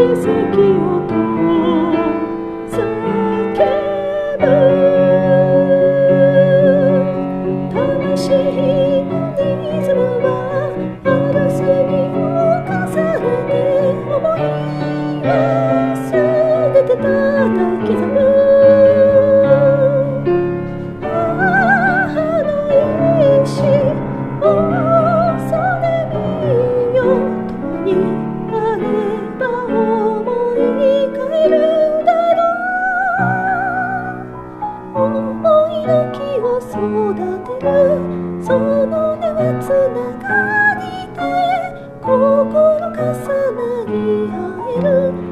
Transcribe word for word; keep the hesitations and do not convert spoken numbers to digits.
奇跡をと叫ぶ魂のリズムは争いを重ねて思い忘れてただ刻む母の意志恐れみよ共にあれば思い返るだろう思いの木を育てるその根はつながりで心重なり合える